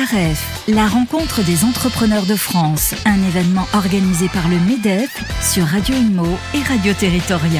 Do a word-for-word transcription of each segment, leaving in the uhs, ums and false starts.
R F, la rencontre des entrepreneurs de France, un événement organisé par le MEDEF sur Radio Imo et Radio Territoria.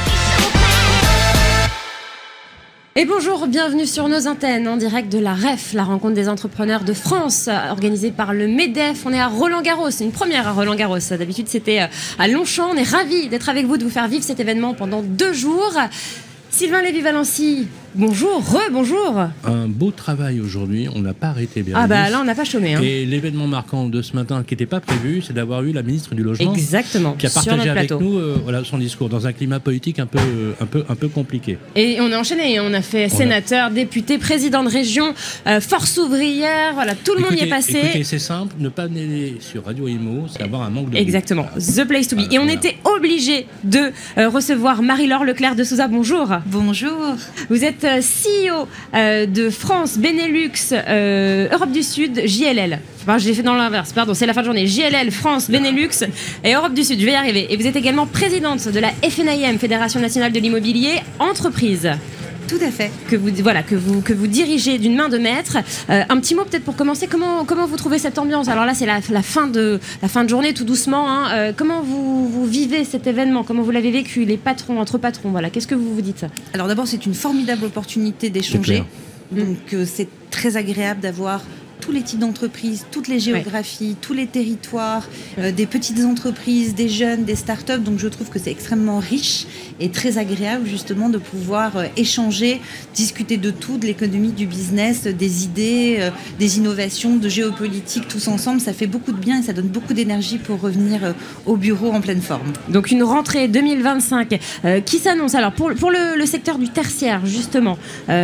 Et bonjour, bienvenue sur nos antennes en direct de la R E F, la rencontre des entrepreneurs de France, organisée par le MEDEF. On est à Roland-Garros, c'est une première à Roland-Garros. D'habitude, c'était à Longchamp. On est ravis d'être avec vous, de vous faire vivre cet événement pendant deux jours. Sylvain Lévy-Valency, bonjour, re-bonjour. Un beau travail aujourd'hui, on n'a pas arrêté bien. Ah bah là on n'a pas chômé. Hein. Et l'événement marquant de ce matin qui n'était pas prévu, c'est d'avoir eu la ministre du Logement. Exactement. Qui a partagé avec plateau. nous euh, voilà, son discours dans un climat politique un peu, un peu, un peu compliqué. Et on a enchaîné, on a fait on sénateur, a... député, président de région, euh, force ouvrière, voilà, tout le écoutez, monde y est passé. Écoutez, c'est simple, ne pas venir sur Radio Imo, c'est avoir un manque de... Exactement, the place to be. Voilà, et on voilà. était obligé de euh, recevoir Marie-Laure Leclerc de Souza, bonjour. Bonjour. Vous êtes euh, C E O euh, de France, Benelux, euh, Europe du Sud, J L L. Enfin, je l'ai fait dans l'inverse, pardon, c'est la fin de journée. J L L, France, Benelux et Europe du Sud, je vais y arriver. Et vous êtes également présidente de la F N I M, Fédération Nationale de l'Immobilier, entreprise. Tout à fait. Que vous, voilà, que vous, que vous dirigez d'une main de maître. Euh, un petit mot peut-être pour commencer, comment, comment vous trouvez cette ambiance ? Alors là, c'est la, la, fin de, la fin de journée, tout doucement. Hein. Euh, comment vous, vous vivez cet événement ? Comment vous l'avez vécu, les patrons, entre patrons, voilà. Qu'est-ce que vous vous dites ? Alors d'abord, c'est une formidable opportunité d'échanger. Donc euh, c'est très agréable d'avoir tous les types d'entreprises, toutes les géographies, ouais. tous les territoires, euh, des petites entreprises, des jeunes, des startups. Donc je trouve que c'est extrêmement riche et très agréable justement de pouvoir euh, échanger, discuter de tout, de l'économie, du business, des idées, euh, des innovations, de géopolitique, tous ensemble. Ça fait beaucoup de bien et ça donne beaucoup d'énergie pour revenir euh, au bureau en pleine forme. Donc une rentrée deux mille vingt-cinq euh, qui s'annonce. Alors pour, pour le, le secteur du tertiaire justement,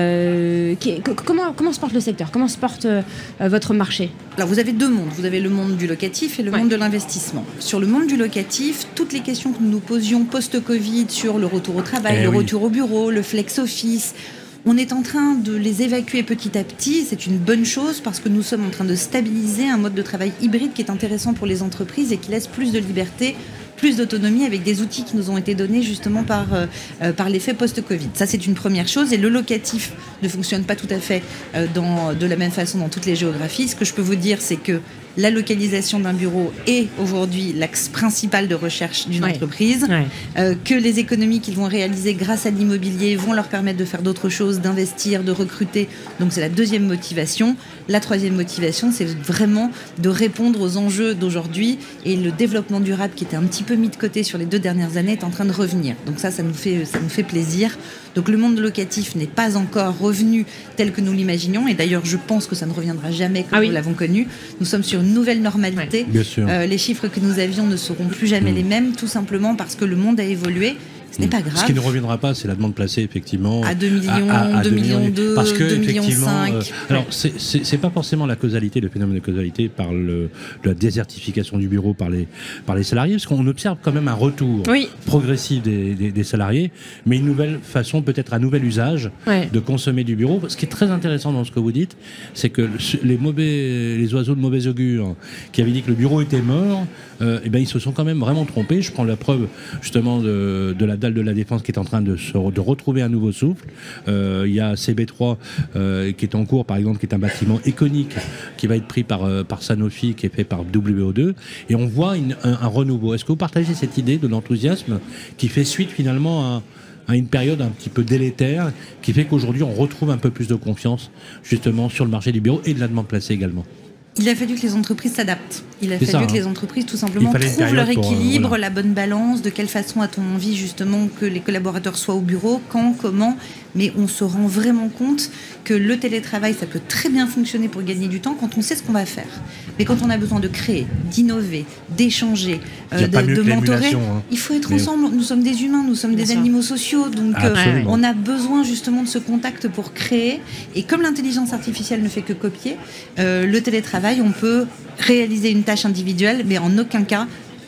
euh, qui, comment, comment se porte le secteur ? Comment se porte euh, votre marché ? Alors vous avez deux mondes, vous avez le monde du locatif et le ouais. monde de l'investissement. Sur le monde du locatif, toutes les questions que nous nous posions post-Covid sur le retour au travail, eh le oui. retour au bureau, le flex office, on est en train de les évacuer petit à petit. C'est une bonne chose parce que nous sommes en train de stabiliser un mode de travail hybride qui est intéressant pour les entreprises et qui laisse plus de liberté, plus d'autonomie avec des outils qui nous ont été donnés justement par, euh, par l'effet post-Covid. Ça, c'est une première chose. Et le locatif ne fonctionne pas tout à fait euh, dans, de la même façon dans toutes les géographies. Ce que je peux vous dire, c'est que la localisation d'un bureau est aujourd'hui l'axe principal de recherche d'une ouais. entreprise, ouais. Euh, que les économies qu'ils vont réaliser grâce à l'immobilier vont leur permettre de faire d'autres choses, d'investir, de recruter. Donc c'est la deuxième motivation. La troisième motivation, c'est vraiment de répondre aux enjeux d'aujourd'hui et le développement durable qui était un petit peu mis de côté sur les deux dernières années est en train de revenir. Donc ça, ça nous fait, ça nous fait plaisir. Donc le monde locatif n'est pas encore revenu tel que nous l'imaginions et d'ailleurs je pense que ça ne reviendra jamais comme ah oui. nous l'avons connu. Nous sommes sur une nouvelle normalité. Bien sûr. Euh, les chiffres que nous avions ne seront plus jamais mmh. les mêmes, tout simplement parce que le monde a évolué. Ce n'est pas grave. Ce qui ne reviendra pas, c'est la demande placée, effectivement. À deux millions, à, à, à deux millions deux, parce que, deux millions cinq. Euh, alors, c'est, c'est, c'est pas forcément la causalité, le phénomène de causalité par le, la désertification du bureau par les, par les salariés, parce qu'on observe quand même un retour oui. progressif des, des, des salariés, mais une nouvelle façon, peut-être un nouvel usage ouais. de consommer du bureau. Ce qui est très intéressant dans ce que vous dites, c'est que les mauvais, les oiseaux de mauvais augure qui avaient dit que le bureau était mort, euh, eh ben, ils se sont quand même vraiment trompés. Je prends la preuve, justement, de, de la de la Défense qui est en train de, se, de retrouver un nouveau souffle. Euh, il y a C B trois euh, qui est en cours, par exemple, qui est un bâtiment iconique qui va être pris par, euh, par Sanofi, qui est fait par W O deux, et on voit une, un, un renouveau. Est-ce que vous partagez cette idée de l'enthousiasme qui fait suite finalement à, à une période un petit peu délétère, qui fait qu'aujourd'hui on retrouve un peu plus de confiance justement sur le marché du bureau et de la demande placée également ? Il a fallu que les entreprises s'adaptent. Il a C'est fallu ça, que hein. les entreprises, tout simplement, trouvent leur équilibre, pour, euh, voilà. la bonne balance, de quelle façon a-t-on envie, justement, que les collaborateurs soient au bureau, quand, comment. Mais on se rend vraiment compte que le télétravail, ça peut très bien fonctionner pour gagner du temps quand on sait ce qu'on va faire. Mais quand on a besoin de créer, d'innover, d'échanger, euh, de, de mentorer, hein. il faut être Mais ensemble. Nous sommes des humains, nous sommes des sûr. animaux sociaux. Donc, euh, on a besoin, justement, de ce contact pour créer. Et comme l'intelligence artificielle ne fait que copier, euh, le télétravail, on peut réaliser une tâche individuelle, mais en aucun cas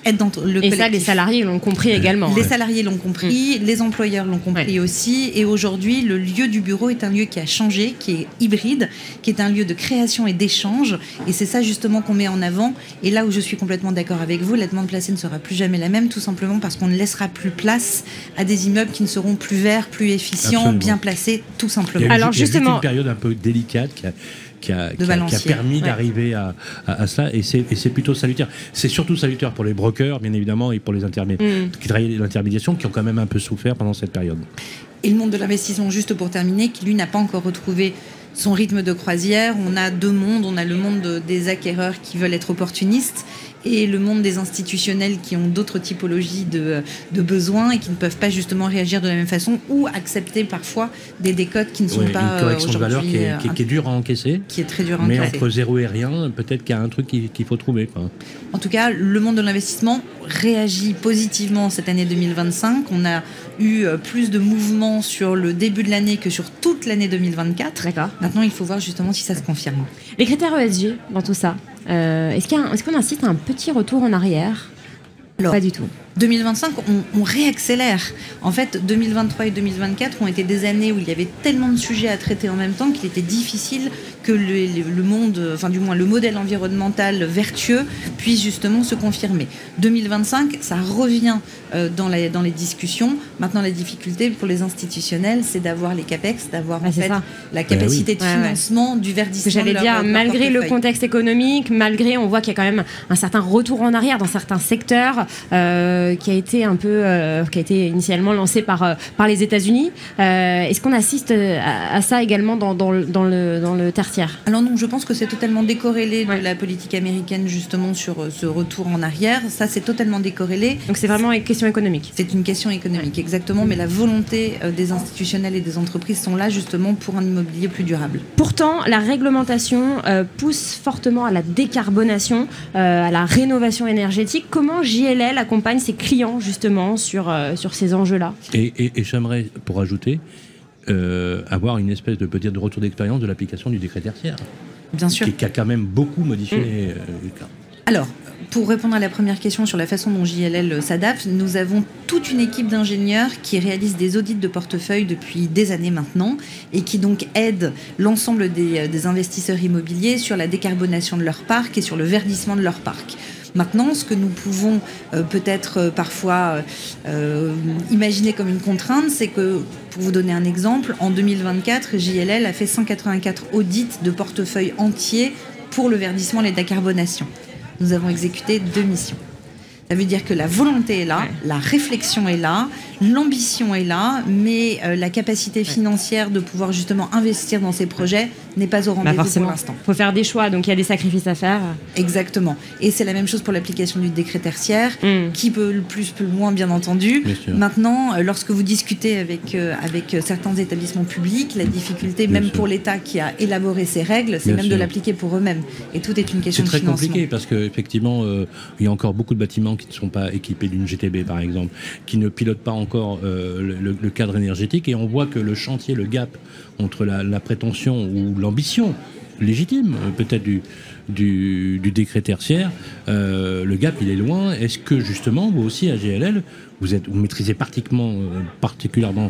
être dans le collectif. Et ça, les salariés l'ont compris également. Les salariés l'ont compris, mmh. les employeurs l'ont compris ouais. aussi. Et aujourd'hui, le lieu du bureau est un lieu qui a changé, qui est hybride, qui est un lieu de création et d'échange. Et c'est ça justement qu'on met en avant. Et là où je suis complètement d'accord avec vous, la demande placée ne sera plus jamais la même, tout simplement parce qu'on ne laissera plus place à des immeubles qui ne seront plus verts, plus efficients, Absolument. bien placés, tout simplement. Il y a, Alors, il y a justement, une période un peu délicate qui a... Qui a, qui, a, qui a permis ouais. d'arriver à, à, à cela, et c'est, et c'est plutôt salutaire. C'est surtout salutaire pour les brokers, bien évidemment, et pour les intermédiaires, mm. qui travaillent l'intermédiation, qui ont quand même un peu souffert pendant cette période. Et le monde de l'investissement, juste pour terminer, qui lui n'a pas encore retrouvé son rythme de croisière. On a deux mondes, on a le monde de, des acquéreurs qui veulent être opportunistes, et le monde des institutionnels qui ont d'autres typologies de, de besoins et qui ne peuvent pas justement réagir de la même façon ou accepter parfois des décotes qui ne sont oui, pas une correction aujourd'hui... de valeur qui est, qui, est, qui est dure à encaisser. Qui est très dure à mais encaisser. Mais entre zéro et rien, peut-être qu'il y a un truc qu'il, qu'il faut trouver. Quoi. En tout cas, le monde de l'investissement réagit positivement cette année deux mille vingt-cinq. On a eu plus de mouvements sur le début de l'année que sur toute l'année deux mille vingt-quatre. D'accord. Maintenant, il faut voir justement si ça se confirme. Les critères E S G dans tout ça, euh, est-ce, qu'il y a un, est-ce qu'on incite à un petit retour en arrière ? Alors, pas du tout. deux mille vingt-cinq, on, on réaccélère. En fait, deux mille vingt-trois et deux mille vingt-quatre ont été des années où il y avait tellement de sujets à traiter en même temps qu'il était difficile que le, le monde, enfin du moins le modèle environnemental vertueux puisse justement se confirmer. deux mille vingt-cinq, ça revient euh, dans, la, dans les discussions. Maintenant, la difficulté pour les institutionnels, c'est d'avoir les capex, d'avoir ah, en fait ça. la capacité ben oui. de financement ouais, ouais. du verdissement. J'allais de dire, leur, malgré le contexte économique, malgré, on voit qu'il y a quand même un certain retour en arrière dans certains secteurs. Euh, qui a été un peu, euh, qui a été initialement lancé par euh, par les États-Unis. Euh, est-ce qu'on assiste à, à ça également dans dans le dans le dans le tertiaire ? Alors non, je pense que c'est totalement décorrélé ouais. de la politique américaine justement sur euh, ce retour en arrière. Ça, c'est totalement décorrélé. Donc c'est vraiment une question économique. C'est une question économique, ouais. exactement. Mais la volonté euh, des institutionnels et des entreprises sont là justement pour un immobilier plus durable. Pourtant, la réglementation euh, pousse fortement à la décarbonation, euh, à la rénovation énergétique. Comment J L L accompagne ses clients justement sur, euh, sur ces enjeux-là. Et, et, et j'aimerais, pour ajouter, euh, avoir une espèce de peut-être de retour d'expérience de l'application du décret tertiaire. Bien sûr. Qui, qui a quand même beaucoup modifié. Mmh. Euh, Alors, pour répondre à la première question sur la façon dont J L L s'adapte, nous avons toute une équipe d'ingénieurs qui réalise des audits de portefeuille depuis des années maintenant et qui donc aident l'ensemble des, des investisseurs immobiliers sur la décarbonation de leur parc et sur le verdissement de leur parc. Maintenant, ce que nous pouvons euh, peut-être euh, parfois euh, imaginer comme une contrainte, c'est que, pour vous donner un exemple, en deux mille vingt-quatre, J L L a fait cent quatre-vingt-quatre audits de portefeuille entiers pour le verdissement et la décarbonation. Nous avons exécuté deux missions. Ça veut dire que la volonté est là, ouais. la réflexion est là, l'ambition est là, mais euh, la capacité financière de pouvoir justement investir dans ces projets n'est pas au rendez-vous bah pour l'instant. Il faut faire des choix, donc il y a des sacrifices à faire. Exactement. Et c'est la même chose pour l'application du décret tertiaire, mmh. qui peut le plus, peut le moins, bien entendu. Bien Maintenant, lorsque vous discutez avec, euh, avec certains établissements publics, la difficulté, bien même sûr. pour l'État qui a élaboré ces règles, c'est bien même sûr. de l'appliquer pour eux-mêmes. Et tout est une question de financement. C'est très compliqué parce qu'effectivement, euh, il y a encore beaucoup de bâtiments qui ne sont pas équipés d'une G T B, par exemple, qui ne pilotent pas encore euh, le, le cadre énergétique, et on voit que le chantier, le gap entre la, la prétention ou l'ambition légitime, peut-être du, du, du décret tertiaire, euh, le gap il est loin. Est-ce que justement, vous aussi à J L L, vous, êtes, vous maîtrisez particulièrement, euh, particulièrement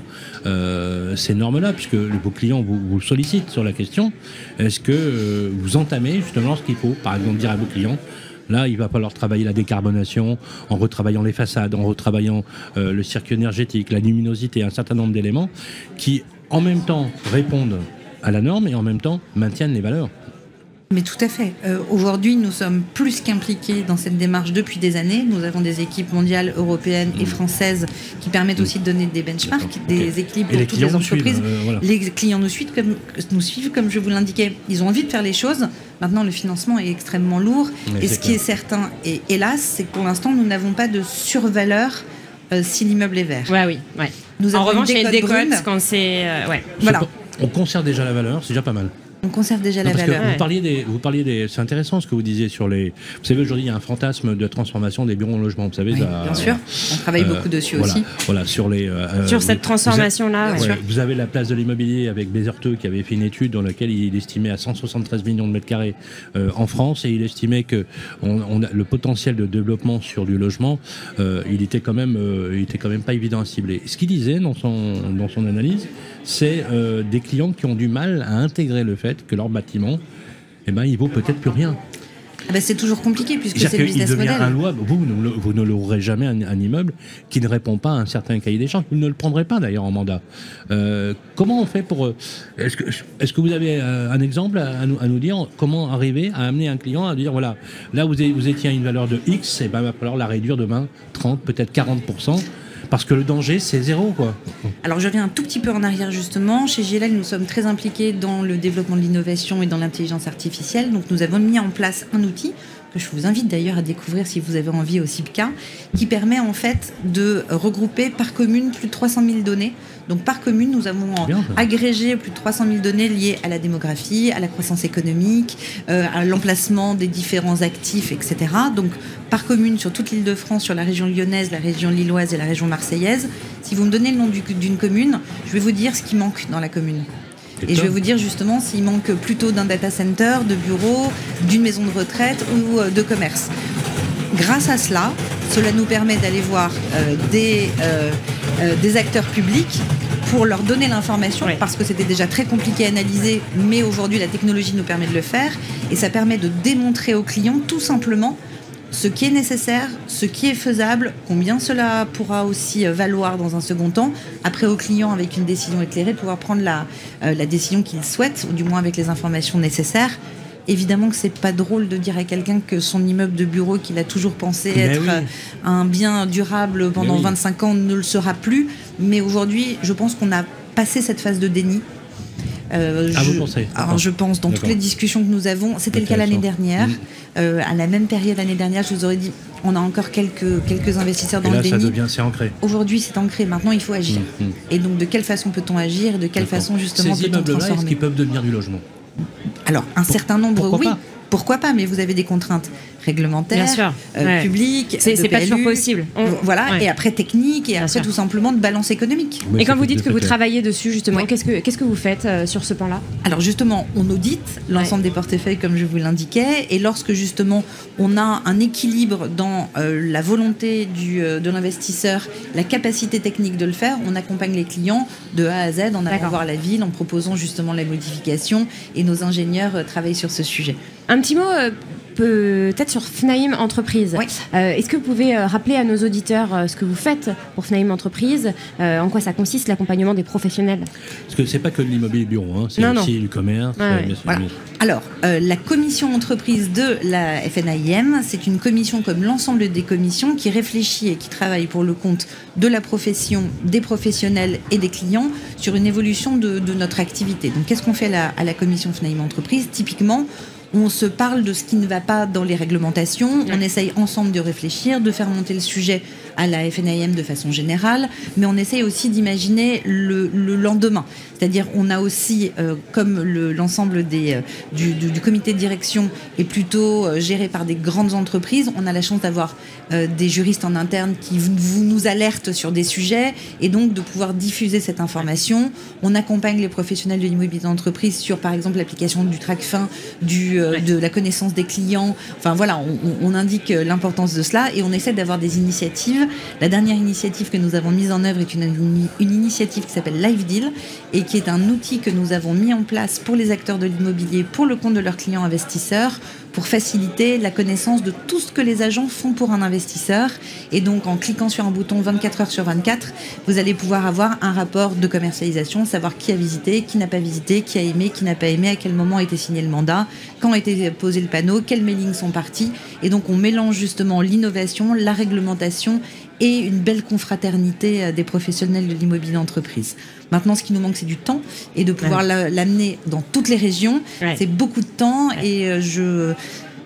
euh, ces normes-là, puisque vos clients vous, vous sollicitent sur la question, est-ce que euh, vous entamez justement ce qu'il faut, par exemple dire à vos clients, là, il va falloir travailler la décarbonation en retravaillant les façades, en retravaillant euh, le circuit énergétique, la luminosité, un certain nombre d'éléments qui, en même temps, répondent à la norme et en même temps maintiennent les valeurs. Mais tout à fait. Euh, aujourd'hui, nous sommes plus qu'impliqués dans cette démarche depuis des années. Nous avons des équipes mondiales, européennes et françaises qui permettent aussi de donner des benchmarks, des okay. équilibres pour toutes les entreprises. Suivent, euh, voilà. Les clients nous suivent, comme, nous suivent, comme je vous l'indiquais. Ils ont envie de faire les choses. Maintenant, le financement est extrêmement lourd. Mais et ce clair. qui est certain, et hélas, c'est que pour l'instant, nous n'avons pas de survaleur euh, si l'immeuble est vert. Ouais, oui, ouais. Nous en avons revanche, il y a une décote brune. quand c'est... Euh, ouais. Voilà. On conserve déjà la valeur, c'est déjà pas mal. On conserve déjà non, la valeur. Vous parliez des, vous parliez des, c'est intéressant ce que vous disiez sur les. Vous savez, aujourd'hui, il y a un fantasme de transformation des bureaux en logement. Vous savez, oui, ça, bien sûr. On travaille euh, beaucoup dessus voilà, aussi. Voilà, sur les. Euh, sur cette transformation-là. Vous, ouais, vous avez la place de l'immobilier avec Bézerteux qui avait fait une étude dans laquelle il estimait à cent soixante-treize millions de mètres carrés euh, en France, et il estimait que on, on a, le potentiel de développement sur du logement, euh, il était quand même, euh, il était quand même pas évident à cibler. Ce qu'il disait dans son dans son analyse, c'est euh, des clients qui ont du mal à intégrer le fait que leur bâtiment, eh ben, il vaut peut-être plus rien. Ah ben c'est toujours compliqué puisque c'est le business model. Inlouable. Vous, vous, vous ne louerez jamais un, un immeuble qui ne répond pas à un certain cahier des charges. Vous ne le prendrez pas d'ailleurs en mandat. Euh, comment on fait pour... Est-ce que, est-ce que vous avez un exemple à, à, nous, à nous dire comment arriver à amener un client à dire voilà, là vous, vous étiez à une valeur de X, et ben, il va falloir la réduire demain trente, peut-être quarante pour cent. Parce que le danger, c'est zéro, quoi. Alors, je reviens un tout petit peu en arrière, justement. Chez J L L, nous sommes très impliqués dans le développement de l'innovation et dans l'intelligence artificielle. Donc, nous avons mis en place un outil que je vous invite d'ailleurs à découvrir si vous avez envie au CIPCA, qui permet en fait de regrouper par commune plus de trois cent mille données. Donc, par commune, nous avons bien, agrégé plus de trois cent mille données liées à la démographie, à la croissance économique, euh, à l'emplacement des différents actifs, et cetera. Donc, par commune, sur toute l'Île-de-France, sur la région lyonnaise, la région lilloise et la région marseillaise. Si vous me donnez le nom du, d'une commune, je vais vous dire ce qui manque dans la commune. Et, et je vais vous dire justement s'il manque plutôt d'un data center, de bureaux, d'une maison de retraite ou de commerce. Grâce à cela, cela nous permet d'aller voir euh, des, euh, euh, des acteurs publics pour leur donner l'information, oui. Parce que c'était déjà très compliqué à analyser, mais aujourd'hui la technologie nous permet de le faire, et ça permet de démontrer aux clients tout simplement ce qui est nécessaire, ce qui est faisable, combien cela pourra aussi valoir dans un second temps, après au client avec une décision éclairée, pouvoir prendre la, euh, la décision qu'il souhaite, ou du moins avec les informations nécessaires. Évidemment que c'est pas drôle de dire à quelqu'un que son immeuble de bureau qu'il a toujours pensé mais être oui. un bien durable pendant oui. vingt-cinq ans ne le sera plus. Mais aujourd'hui, je pense qu'on a passé cette phase de déni. Euh, ah, je, vous pensez alors je pense, dans D'accord. toutes les discussions que nous avons, c'était le cas l'année dernière. Mmh. Euh, à la même période l'année dernière, je vous aurais dit, on a encore quelques, quelques investisseurs dans et là, le déni. Ça devient, c'est ancré. Aujourd'hui, c'est ancré. Maintenant, il faut agir. Mmh. Mmh. Et donc, de quelle façon peut-on agir et de quelle D'accord. façon, justement, Ces peut-on transformer ? Est-ce qu'ils peuvent devenir du logement ? Alors, un Pour, certain nombre, pourquoi oui. Pas Pourquoi pas, mais vous avez des contraintes réglementaires, Bien sûr. Euh, ouais. publiques, c'est, c'est pas toujours possible. On... Voilà, ouais. Et après technique, et Bien après sûr. Tout simplement de balance économique. Mais et quand vous dites que vous travaillez dessus, justement, ouais. qu'est-ce que qu'est-ce que vous faites euh, sur ce plan-là ? Alors justement, on audite l'ensemble ouais. des portefeuilles, comme je vous l'indiquais, et lorsque justement on a un équilibre dans euh, la volonté du, euh, de l'investisseur, la capacité technique de le faire, on accompagne les clients de A à Z en allant voir la ville, en proposant justement la modification, et nos ingénieurs euh, travaillent sur ce sujet. Un petit mot euh, peut-être sur Fnaïm Entreprise. Oui. Euh, est-ce que vous pouvez euh, rappeler à nos auditeurs euh, ce que vous faites pour Fnaïm Entreprise, euh, en quoi ça consiste, l'accompagnement des professionnels ? Parce que c'est pas que de l'immobilier bureau, hein, c'est non, aussi non. du commerce. Ah, euh, ouais. bien sûr, voilà. bien sûr. Alors, euh, la commission entreprise de la F N A I M, c'est une commission comme l'ensemble des commissions qui réfléchit et qui travaille pour le compte de la profession, des professionnels et des clients sur une évolution de, de notre activité. Donc, qu'est-ce qu'on fait à la, à la commission Fnaïm Entreprise ? Typiquement, on se parle de ce qui ne va pas dans les réglementations, on essaye ensemble de réfléchir, de faire monter le sujet à la F N A I M de façon générale, mais on essaye aussi d'imaginer le, le lendemain. C'est-à-dire on a aussi, euh, comme le, l'ensemble des, euh, du, du, du comité de direction est plutôt euh, géré par des grandes entreprises, on a la chance d'avoir euh, des juristes en interne qui vous, vous nous alertent sur des sujets et donc de pouvoir diffuser cette information. On accompagne les professionnels de l'immobilier d'entreprise sur, par exemple, l'application du Tracfin, du, euh, de la connaissance des clients. Enfin voilà, on, on indique l'importance de cela et on essaie d'avoir des initiatives. La dernière initiative que nous avons mise en œuvre est une, une, une initiative qui s'appelle Live Deal et qui est un outil que nous avons mis en place pour les acteurs de l'immobilier, pour le compte de leurs clients investisseurs, pour faciliter la connaissance de tout ce que les agents font pour un investisseur. Et donc, en cliquant sur un bouton vingt-quatre heures sur vingt-quatre, vous allez pouvoir avoir un rapport de commercialisation, savoir qui a visité, qui n'a pas visité, qui a aimé, qui n'a pas aimé, à quel moment a été signé le mandat, quand a été posé le panneau, quels mailings sont partis. Et donc, on mélange justement l'innovation, la réglementation et une belle confraternité des professionnels de l'immobilier d'entreprise. Maintenant, ce qui nous manque, c'est du temps et de pouvoir ouais. l'amener dans toutes les régions. Ouais. C'est beaucoup de temps ouais. et je...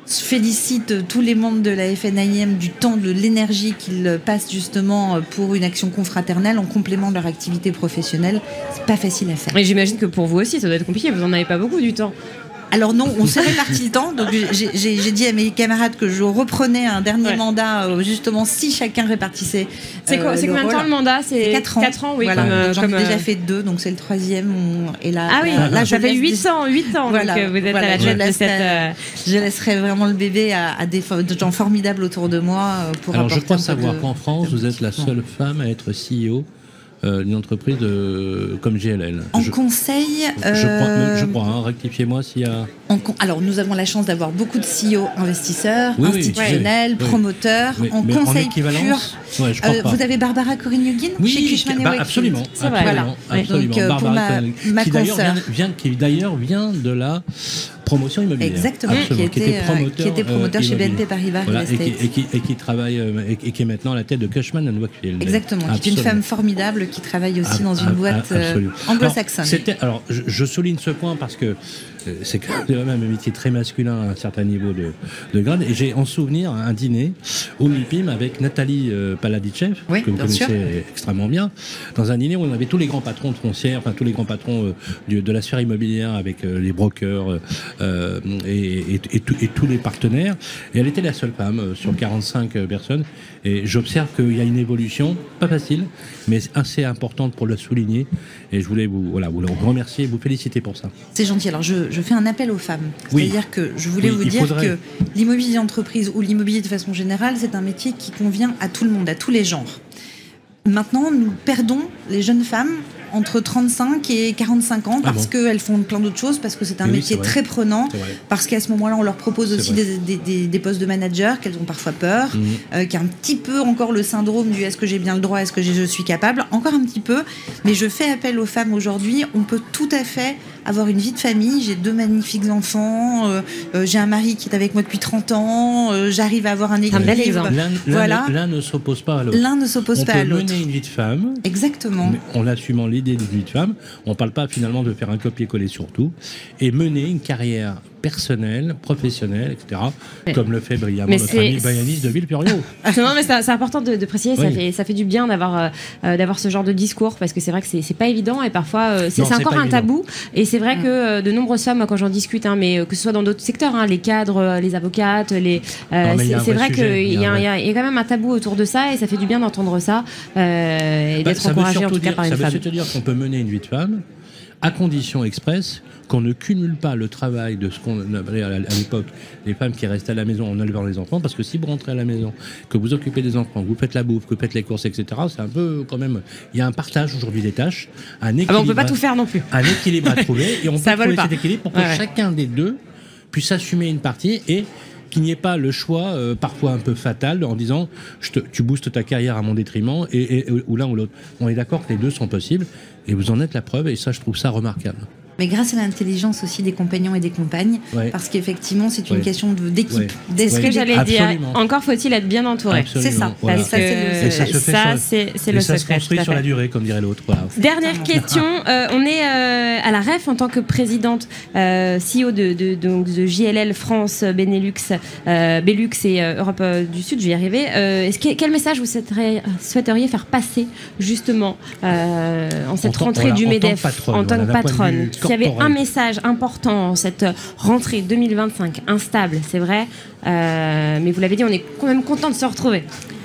félicite tous les membres de la F N I M du temps, de l'énergie qu'ils passent justement pour une action confraternelle en complément de leur activité professionnelle. C'est pas facile à faire. Et j'imagine que pour vous aussi, ça doit être compliqué. Vous en avez pas beaucoup du temps. Alors non, on s'est réparti le temps. Donc j'ai, j'ai, j'ai dit à mes camarades que je reprenais un dernier ouais. mandat, justement, si chacun répartissait. C'est, quoi, euh, c'est combien de temps le mandat? C'est quatre ans. quatre ans, oui. Voilà. Comme, euh, J'en ai comme, déjà euh... fait deux, donc c'est le troisième. On... Et là, ah oui, là, là ça fait huit ans, huit ans. Voilà. Donc vous êtes voilà, à la tête de cette. Euh... Je laisserai vraiment le bébé à, à des gens formidables autour de moi pour. Alors je crois savoir de... qu'en France, vous êtes la seule femme à être C E O. Euh, une entreprise de, comme G L L. En je, conseil je, je crois, euh, je crois hein, rectifiez-moi s'il y a... En, alors, nous avons la chance d'avoir beaucoup de C E O investisseurs, oui, institutionnels, oui, promoteurs. Oui, en conseil en pur, ouais, je crois euh, pas. vous avez Barbara Corine-Huguin oui, chez Cushman bah, absolument, c'est absolument, vrai. Voilà. absolument. Donc, Barbara ma, ma qui, d'ailleurs vient, vient, qui d'ailleurs vient de la promotion immobilière. Exactement, qui était, qui était promoteur, qui était promoteur euh, chez B N P Paribas voilà, et, qui, et, qui, et qui travaille euh, et, et qui est maintenant à la tête de Cushman and Wakefield. Exactement, absolument. Qui est une femme formidable qui travaille aussi ah, dans une ah, boîte ah, anglo-saxonne. Alors, alors je, je souligne ce point parce que c'est quand même un métier très masculin à un certain niveau de, de grade. Et j'ai en souvenir un dîner au MIPIM avec Nathalie euh, Paladichev, oui, que vous connaissez sûr. extrêmement bien, dans un dîner où on avait tous les grands patrons de foncières, enfin tous les grands patrons euh, du, de la sphère immobilière avec euh, les brokers euh, et, et, et, tout, et tous les partenaires. Et elle était la seule femme euh, sur quarante-cinq euh, personnes. Et j'observe qu'il y a une évolution, pas facile, mais assez importante pour le souligner. Et je voulais vous, voilà, vous remercier et vous féliciter pour ça. C'est gentil. Alors je, je fais un appel aux femmes. C'est-à-dire oui. que je voulais oui, vous dire faudrait... que l'immobilier d'entreprise ou l'immobilier de façon générale, c'est un métier qui convient à tout le monde, à tous les genres. Maintenant, nous perdons les jeunes femmes entre trente-cinq et quarante-cinq ans parce ah bon. qu'elles font plein d'autres choses, parce que c'est un oui, métier c'est très prenant, parce qu'à ce moment-là, on leur propose aussi des, des, des, des postes de manager, qu'elles ont parfois peur, mmh. euh, qui a un petit peu encore le syndrome du est-ce que j'ai bien le droit, est-ce que je suis capable, encore un petit peu, mais je fais appel aux femmes aujourd'hui, on peut tout à fait avoir une vie de famille, j'ai deux magnifiques enfants, euh, euh, j'ai un mari qui est avec moi depuis trente ans, euh, j'arrive à avoir un équilibre. Un bel exemple. L'un, voilà. l'un, l'un ne s'oppose pas à l'autre. L'un ne s'oppose on pas à l'autre. On peut mener une vie de femme. Exactement. En assumant l'idée d'une vie de femme. On ne parle pas finalement de faire un copier-coller sur tout. Et mener une carrière personnelle, professionnelle, et cetera. Ouais. Comme le fait brillamment mais notre ami Bayanis de Villepuriau. Non, mais c'est, c'est important de, de préciser. Oui. Ça, fait, ça fait du bien d'avoir, euh, d'avoir ce genre de discours parce que c'est vrai que c'est, c'est pas évident et parfois euh, c'est, non, c'est encore un évident. Tabou. Et c'est vrai mmh. que euh, de nombreuses femmes, quand j'en discute, hein, mais euh, que ce soit dans d'autres secteurs, hein, les cadres, euh, les avocates, les, euh, non, c'est, c'est vrai qu'il y, y, y a quand même un tabou autour de ça et ça fait du bien d'entendre ça euh, et bah, d'être encouragé en tout dire, cas par une femme. femme. Ça veut surtout dire qu'on peut mener une vie de femme à condition expresse qu'on ne cumule pas le travail de ce qu'on appelait à l'époque les femmes qui restaient à la maison en élevant les enfants, parce que si vous rentrez à la maison, que vous occupez des enfants, que vous faites la bouffe, que vous faites les courses, et cetera, c'est un peu quand même... Il y a un partage aujourd'hui des tâches, un équilibre... Ah ben on ne peut pas tout faire non plus. Un équilibre à trouver, et on ça peut trouver pas. cet équilibre pour que ouais, chacun ouais. des deux puisse assumer une partie et qu'il n'y ait pas le choix, euh, parfois un peu fatal, en disant je te, tu boostes ta carrière à mon détriment, et, et, ou l'un ou l'autre. On est d'accord que les deux sont possibles, et vous en êtes la preuve, et ça, je trouve ça remarquable. Mais grâce à l'intelligence aussi des compagnons et des compagnes, ouais. parce qu'effectivement, c'est une ouais. question de, d'équipe. Ouais. C'est ce que j'allais Absolument. dire. Encore faut-il être bien entouré. Absolument. C'est ça. Voilà. Parce ça, c'est le et ça, se fait ça, sur, c'est, c'est et le ça secret. se construit sur la durée, comme dirait l'autre. Voilà. Dernière question. Euh, on est euh, à la R E F en tant que présidente euh, C E O de, de, de, de J L L France, Benelux, euh, Belux et euh, Europe euh, du Sud. Je vais y arriver. Euh, est-ce que, quel message vous souhaiteriez, souhaiteriez faire passer justement euh, en cette en rentrée voilà, du en MEDEF patronne, en tant que voilà, patronne? S'il y avait un message important cette rentrée deux mille vingt-cinq, instable, c'est vrai, euh, mais vous l'avez dit, on est quand même content de se retrouver.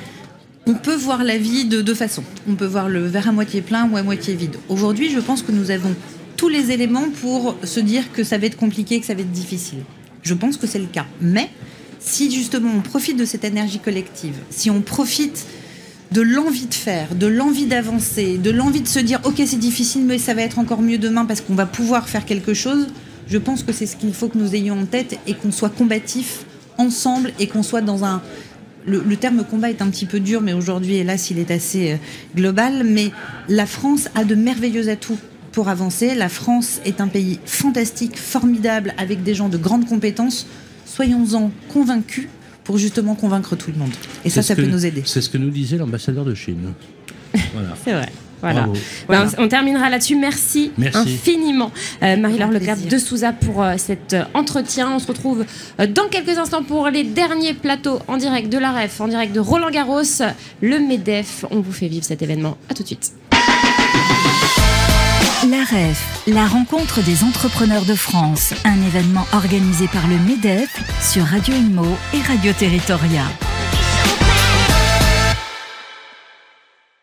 On peut voir la vie de deux façons. On peut voir le verre à moitié plein ou à moitié vide. Aujourd'hui, je pense que nous avons tous les éléments pour se dire que ça va être compliqué, que ça va être difficile. Je pense que c'est le cas. Mais si justement on profite de cette énergie collective, si on profite de l'envie de faire, de l'envie d'avancer, de l'envie de se dire ok c'est difficile mais ça va être encore mieux demain parce qu'on va pouvoir faire quelque chose, je pense que c'est ce qu'il faut que nous ayons en tête et qu'on soit combatifs ensemble et qu'on soit dans un... Le, le terme combat est un petit peu dur mais aujourd'hui hélas il est assez euh, global, mais la France a de merveilleux atouts pour avancer. La France est un pays fantastique, formidable, avec des gens de grandes compétences. Soyons-en convaincus pour justement convaincre tout le monde. Et c'est ça, ça peut que, nous aider. C'est ce que nous disait l'ambassadeur de Chine. Voilà. C'est vrai. Voilà. voilà. Ben, on terminera là-dessus. Merci, Merci. infiniment, euh, Marie-Laure Leclerc de Souza, pour euh, cet euh, entretien. On se retrouve euh, dans quelques instants pour les derniers plateaux en direct de la R E F, en direct de Roland-Garros, le MEDEF. On vous fait vivre cet événement. À tout de suite. La R E F, la rencontre des entrepreneurs de France, un événement organisé par le MEDEF sur Radio Imo et Radio Territoria.